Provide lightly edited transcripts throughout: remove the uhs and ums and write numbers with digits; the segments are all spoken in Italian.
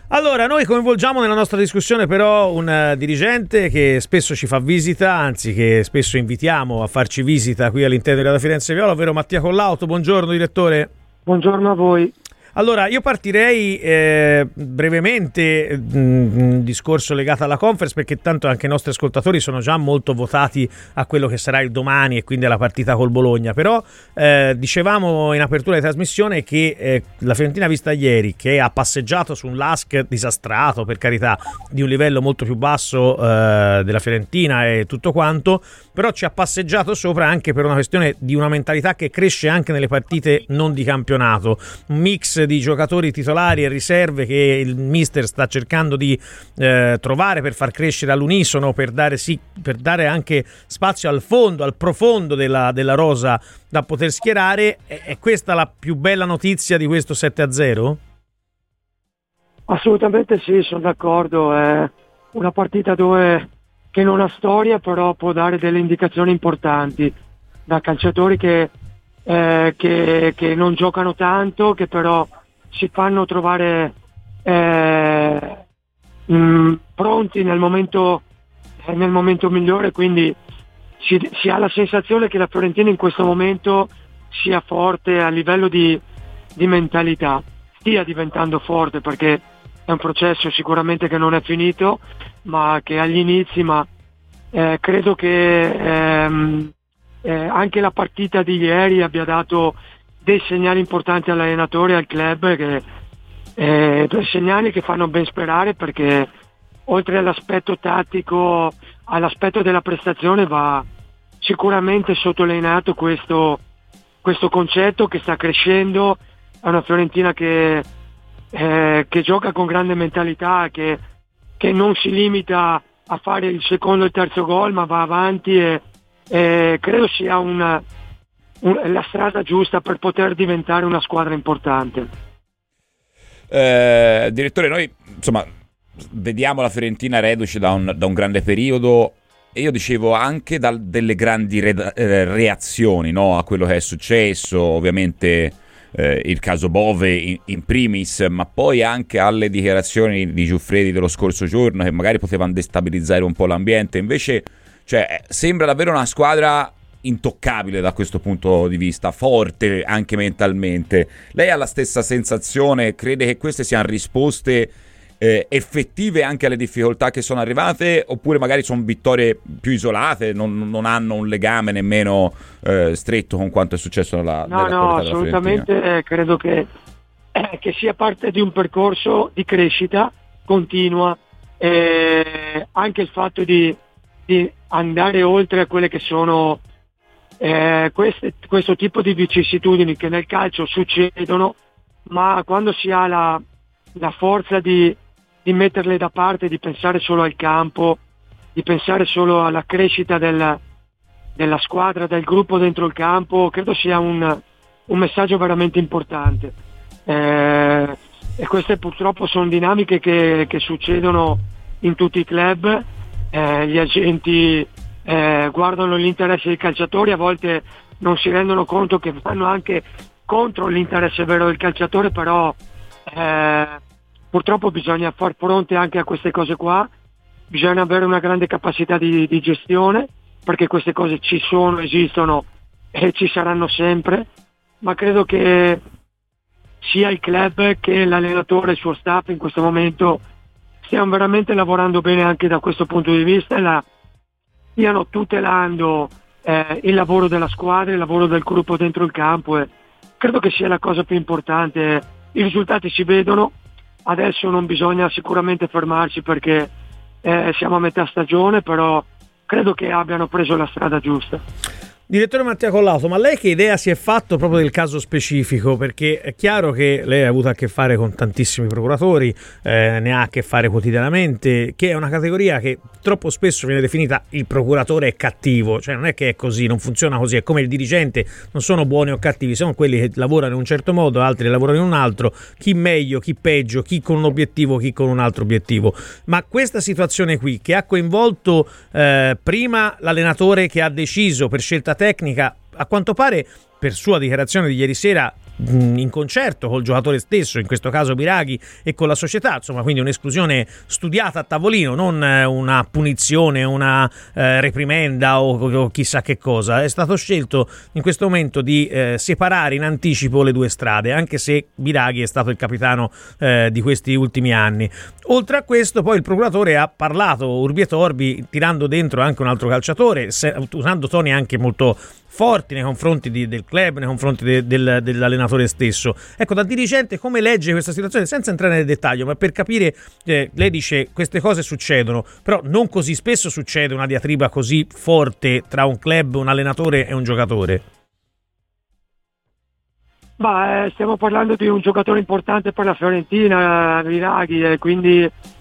Allora, noi coinvolgiamo nella nostra discussione però un dirigente che spesso ci fa visita, anzi che spesso invitiamo a farci visita qui all'interno della Firenze Viola, ovvero Mattia Collauto. Buongiorno direttore. Buongiorno a voi. Allora, io partirei brevemente un discorso legato alla conference, perché tanto anche i nostri ascoltatori sono già molto votati a quello che sarà il domani e quindi alla partita col Bologna. Però dicevamo in apertura di trasmissione che la Fiorentina vista ieri, che ha passeggiato su un LASK disastrato, per carità, di un livello molto più basso della Fiorentina e tutto quanto, però ci ha passeggiato sopra anche per una questione di una mentalità che cresce anche nelle partite non di campionato, un mix di giocatori titolari e riserve che il mister sta cercando di trovare per far crescere all'unisono, per dare anche spazio al fondo, al profondo della rosa da poter schierare. È questa la più bella notizia di questo 7-0? Assolutamente sì, sono d'accordo. È una partita che non ha storia, però può dare delle indicazioni importanti da calciatori che non giocano tanto, che però si fanno trovare pronti nel momento migliore, quindi si ha la sensazione che la Fiorentina in questo momento sia forte a livello di mentalità, stia diventando forte, perché è un processo sicuramente che non è finito, ma che agli inizi, ma credo che anche la partita di ieri abbia dato dei segnali importanti all'allenatore e al club, dei segnali che fanno ben sperare, perché oltre all'aspetto tattico, all'aspetto della prestazione, va sicuramente sottolineato questo concetto che sta crescendo. È una Fiorentina che gioca con grande mentalità, che non si limita a fare il secondo e il terzo gol, ma va avanti e credo sia la strada giusta per poter diventare una squadra importante. Direttore, noi insomma vediamo la Fiorentina reduce da un grande periodo, e io dicevo anche delle grandi reazioni, no, a quello che è successo, ovviamente il caso Bove in primis, ma poi anche alle dichiarazioni di Giuffredi dello scorso giorno, che magari potevano destabilizzare un po' l'ambiente. Invece, cioè, sembra davvero una squadra intoccabile da questo punto di vista, forte anche mentalmente. Lei ha la stessa sensazione? Crede che queste siano risposte effettive anche alle difficoltà che sono arrivate, oppure magari sono vittorie più isolate, non hanno un legame nemmeno stretto con quanto è successo nella assolutamente. Credo che sia parte di un percorso di crescita continua, anche il fatto di andare oltre a quelle che sono questo tipo di vicissitudini che nel calcio succedono, ma quando si ha la forza di metterle da parte, di pensare solo al campo, di pensare solo alla crescita della squadra, del gruppo dentro il campo, credo sia un messaggio veramente importante. E queste purtroppo sono dinamiche che succedono in tutti i club. Gli agenti guardano l'interesse dei calciatori, a volte non si rendono conto che vanno anche contro l'interesse vero del calciatore, però purtroppo bisogna far fronte anche a queste cose qua, bisogna avere una grande capacità di gestione, perché queste cose ci sono, esistono e ci saranno sempre, ma credo che sia il club che l'allenatore e il suo staff in questo momento stiamo veramente lavorando bene anche da questo punto di vista e stiano tutelando il lavoro della squadra, il lavoro del gruppo dentro il campo, e credo che sia la cosa più importante. I risultati si vedono, adesso non bisogna sicuramente fermarsi perché siamo a metà stagione, però credo che abbiano preso la strada giusta. Direttore Mattia Collauto, ma lei che idea si è fatto proprio del caso specifico? Perché è chiaro che lei ha avuto a che fare con tantissimi procuratori, ne ha a che fare quotidianamente, che è una categoria che troppo spesso viene definita il procuratore è cattivo, cioè non è che è così, non funziona così, è come il dirigente, non sono buoni o cattivi, sono quelli che lavorano in un certo modo, altri lavorano in un altro, chi meglio, chi peggio, chi con un obiettivo, chi con un altro obiettivo. Ma questa situazione qui, che ha coinvolto prima l'allenatore che ha deciso per scelta tecnica, a quanto pare per sua dichiarazione di ieri sera in concerto col giocatore stesso, in questo caso Biraghi, e con la società, insomma, quindi un'esclusione studiata a tavolino, non una punizione, una reprimenda o chissà che cosa. È stato scelto in questo momento di separare in anticipo le due strade, anche se Biraghi è stato il capitano di questi ultimi anni. Oltre a questo, poi il procuratore ha parlato urbi e torbi, tirando dentro anche un altro calciatore, usando toni anche molto forti nei confronti del club, nei confronti dell'allenatore stesso. Ecco, da dirigente come legge questa situazione, senza entrare nel dettaglio, ma per capire, lei dice queste cose succedono, però non così spesso succede una diatriba così forte tra un club, un allenatore e un giocatore. Stiamo parlando di un giocatore importante per la Fiorentina, Biraghi, e quindi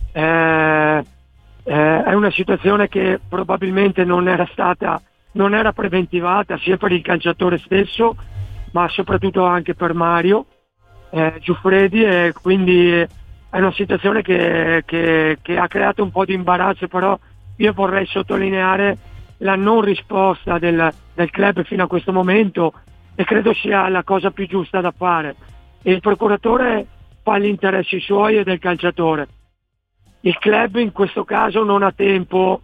è una situazione che probabilmente non era preventivata sia per il calciatore stesso, ma soprattutto anche per Mario Giuffredi, e quindi è una situazione che ha creato un po' di imbarazzo. Però io vorrei sottolineare la non risposta del club fino a questo momento, e credo sia la cosa più giusta da fare. E il procuratore fa gli interessi suoi e del calciatore. Il club in questo caso non ha tempo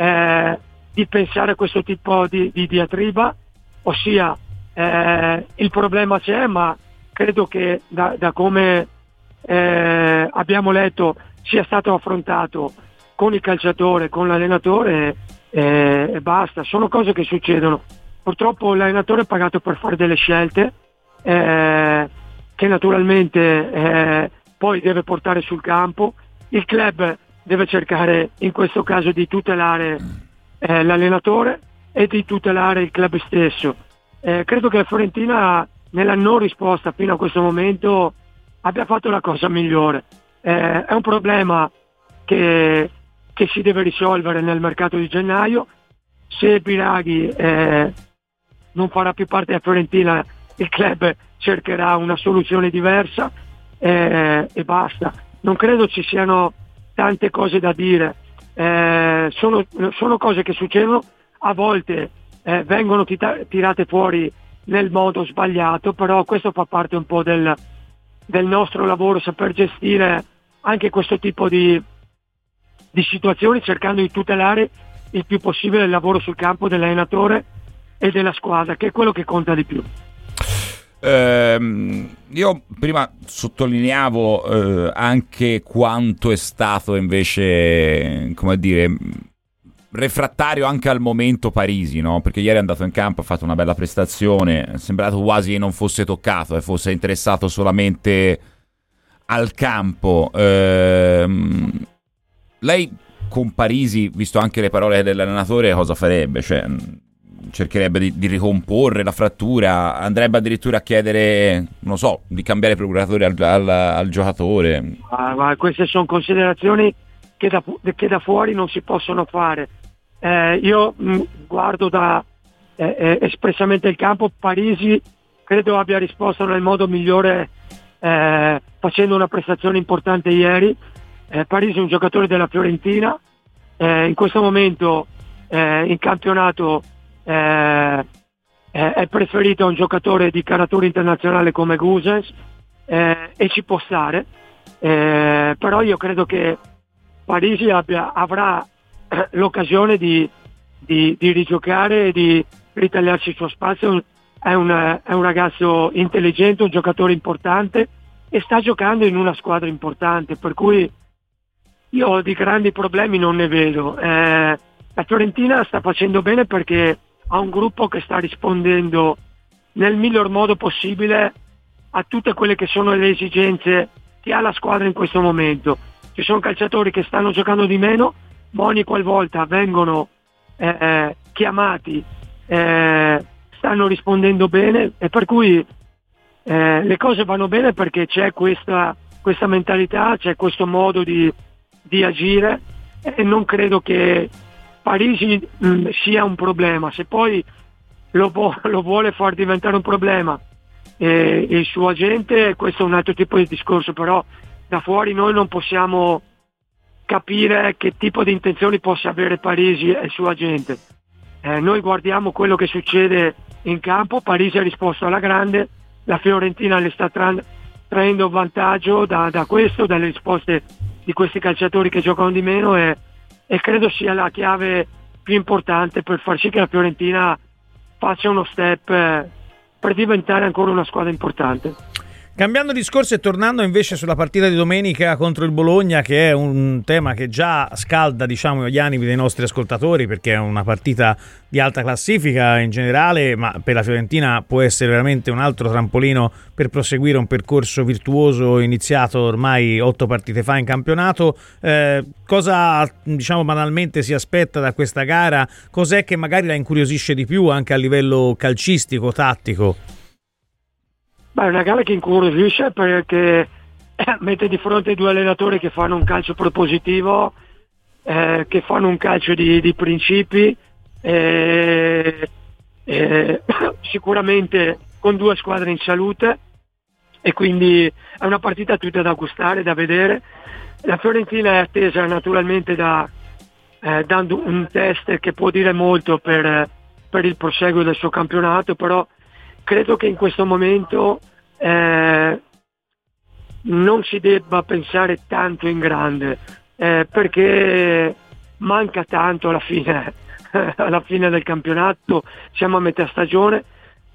di pensare a questo tipo di diatriba, ossia il problema c'è, ma credo che da come abbiamo letto sia stato affrontato con il calciatore, con l'allenatore, e basta. Sono cose che succedono. Purtroppo l'allenatore è pagato per fare delle scelte che naturalmente poi deve portare sul campo. Il club deve cercare in questo caso di tutelare l'allenatore e di tutelare il club stesso. Credo che la Fiorentina, nella non risposta fino a questo momento, abbia fatto la cosa migliore. È un problema che si deve risolvere nel mercato di gennaio. Se Biraghi non farà più parte della Fiorentina, il club cercherà una soluzione diversa e basta. Non credo ci siano tante cose da dire. Sono cose che succedono, a volte vengono tirate fuori nel modo sbagliato, però questo fa parte un po' del nostro lavoro, saper gestire anche questo tipo di situazioni, cercando di tutelare il più possibile il lavoro sul campo dell'allenatore e della squadra, che è quello che conta di più. Io prima sottolineavo anche quanto è stato invece, come dire, refrattario anche al momento Parisi, no? Perché ieri è andato in campo, ha fatto una bella prestazione, è sembrato quasi non fosse toccato, fosse interessato solamente al campo. Lei con Parisi, visto anche le parole dell'allenatore, cosa farebbe? Cioè, cercherebbe di ricomporre la frattura, andrebbe addirittura a chiedere, non so, di cambiare procuratore al giocatore? Ma queste sono considerazioni che da fuori non si possono fare. Io guardo espressamente il campo. Parisi credo abbia risposto nel modo migliore, facendo una prestazione importante ieri. Parisi è un giocatore della Fiorentina, in questo momento in campionato è preferito a un giocatore di caratura internazionale come Gusens, e ci può stare, però io credo che Parisi avrà l'occasione di rigiocare e di ritagliarsi il suo spazio. È un ragazzo intelligente, un giocatore importante, e sta giocando in una squadra importante, per cui io di grandi problemi non ne vedo. La Fiorentina sta facendo bene perché ha un gruppo che sta rispondendo nel miglior modo possibile a tutte quelle che sono le esigenze che ha la squadra in questo momento. Ci sono calciatori che stanno giocando di meno, ma ogni qualvolta vengono chiamati stanno rispondendo bene, e per cui le cose vanno bene perché c'è questa mentalità, c'è questo modo di agire, e non credo che Parisi sia un problema. Se poi lo vuole far diventare un problema il suo agente, questo è un altro tipo di discorso, però da fuori noi non possiamo capire che tipo di intenzioni possa avere Parisi e il suo agente. Noi guardiamo quello che succede in campo. Parisi ha risposto alla grande, la Fiorentina le sta traendo vantaggio da questo, dalle risposte di questi calciatori che giocano di meno, e credo sia la chiave più importante per far sì che la Fiorentina faccia uno step per diventare ancora una squadra importante. Cambiando discorso e tornando invece sulla partita di domenica contro il Bologna, che è un tema che già scalda, diciamo, gli animi dei nostri ascoltatori, perché è una partita di alta classifica in generale, ma per la Fiorentina può essere veramente un altro trampolino per proseguire un percorso virtuoso iniziato ormai 8 partite fa in campionato. Cosa, diciamo, banalmente si aspetta da questa gara? Cos'è che magari la incuriosisce di più anche a livello calcistico, tattico? Beh, è una gara che incuriosisce perché mette di fronte due allenatori che fanno un calcio propositivo, che fanno un calcio di principi, sicuramente con due squadre in salute, e quindi è una partita tutta da gustare, da vedere. La Fiorentina è attesa naturalmente dando un test che può dire molto per il proseguo del suo campionato, però credo che in questo momento non si debba pensare tanto in grande, perché manca tanto alla fine del campionato, siamo a metà stagione,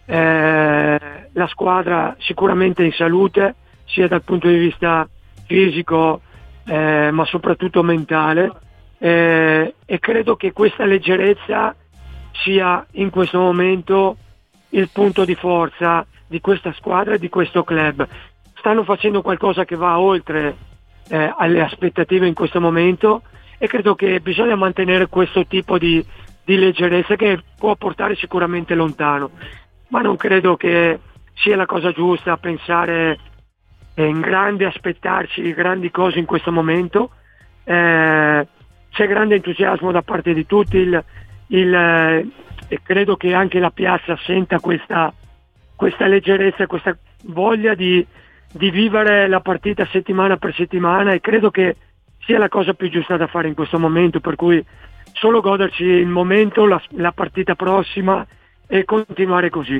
la squadra sicuramente è in salute sia dal punto di vista fisico ma soprattutto mentale, e credo che questa leggerezza sia in questo momento il punto di forza di questa squadra e di questo club. Stanno facendo qualcosa che va oltre alle aspettative in questo momento, e credo che bisogna mantenere questo tipo di leggerezza che può portare sicuramente lontano, ma non credo che sia la cosa giusta pensare in grande, aspettarci grandi cose in questo momento. C'è grande entusiasmo da parte di tutti, e credo che anche la piazza senta questa leggerezza, questa voglia di vivere la partita settimana per settimana, e credo che sia la cosa più giusta da fare in questo momento, per cui solo goderci il momento, la partita prossima, e continuare così.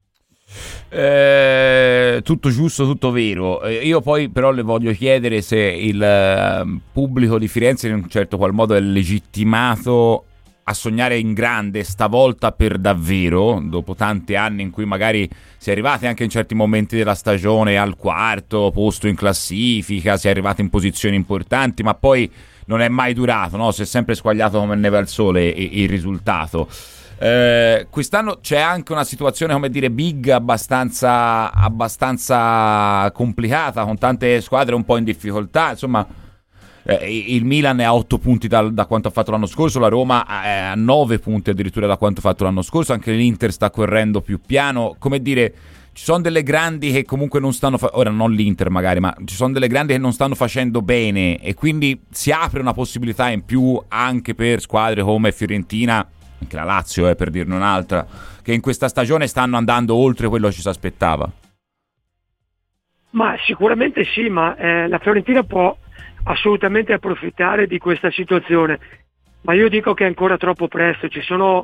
Tutto giusto, tutto vero. Io poi però le voglio chiedere se il pubblico di Firenze in un certo qual modo è legittimato a sognare in grande stavolta per davvero, dopo tanti anni in cui magari si è arrivati anche in certi momenti della stagione al quarto posto in classifica, si è arrivati in posizioni importanti, ma poi non è mai durato, no? Si è sempre squagliato come neve al sole il risultato. Quest'anno c'è anche una situazione, come dire, big abbastanza complicata, con tante squadre un po' in difficoltà, insomma. Il Milan è a 8 punti da quanto ha fatto l'anno scorso, la Roma è a 9 punti addirittura da quanto ha fatto l'anno scorso, anche l'Inter sta correndo più piano, come dire, ci sono delle grandi che comunque non stanno ora non l'Inter magari, ma ci sono delle grandi che non stanno facendo bene, e quindi si apre una possibilità in più anche per squadre come Fiorentina, anche la Lazio, per dirne un'altra, che in questa stagione stanno andando oltre quello che ci si aspettava. Ma sicuramente sì, ma la Fiorentina può assolutamente approfittare di questa situazione, ma io dico che è ancora troppo presto. Ci sono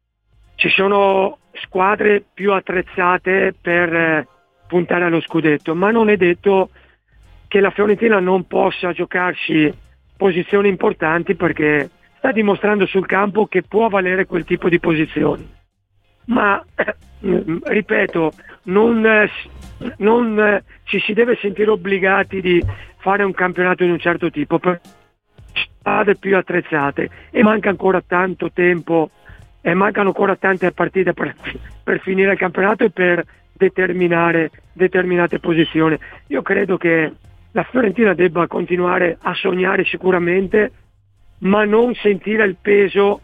squadre più attrezzate per puntare allo scudetto, ma non è detto che la Fiorentina non possa giocarsi posizioni importanti, perché sta dimostrando sul campo che può valere quel tipo di posizioni. Ma ripeto, non ci si deve sentire obbligati di fare un campionato di un certo tipo per squadre più attrezzate, e manca ancora tanto tempo e mancano ancora tante partite per finire il campionato e per determinare determinate posizioni. Io credo che la Fiorentina debba continuare a sognare sicuramente, ma non sentire il peso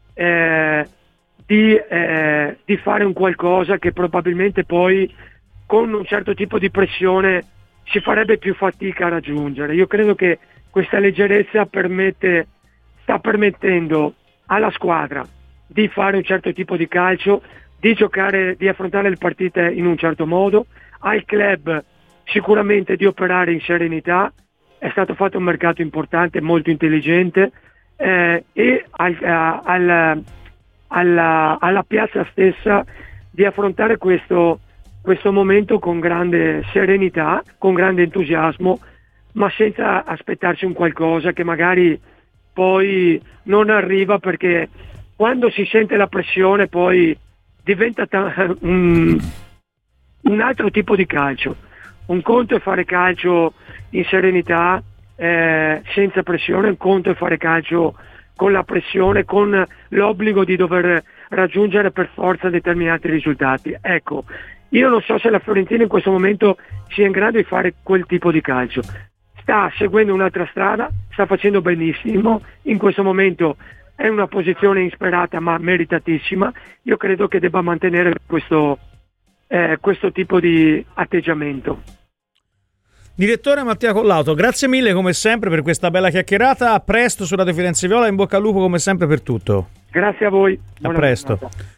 di fare un qualcosa che probabilmente poi con un certo tipo di pressione si farebbe più fatica a raggiungere. Io credo che questa leggerezza sta permettendo alla squadra di fare un certo tipo di calcio, di giocare, di affrontare le partite in un certo modo, al club sicuramente di operare in serenità. È stato fatto un mercato importante, molto intelligente, e alla piazza stessa di affrontare questo questo momento con grande serenità, con grande entusiasmo, ma senza aspettarsi un qualcosa che magari poi non arriva, perché quando si sente la pressione poi diventa un altro tipo di calcio. Un conto è fare calcio in serenità, senza pressione, un conto è fare calcio con la pressione, con l'obbligo di dover raggiungere per forza determinati risultati. Ecco, io non so se la Fiorentina in questo momento sia in grado di fare quel tipo di calcio. Sta seguendo un'altra strada, sta facendo benissimo, in questo momento è una posizione insperata ma meritatissima. Io credo che debba mantenere questo tipo di atteggiamento. Direttore Mattia Collauto, grazie mille come sempre per questa bella chiacchierata. A presto su Radio Firenze Viola, in bocca al lupo come sempre per tutto. Grazie a voi. A presto.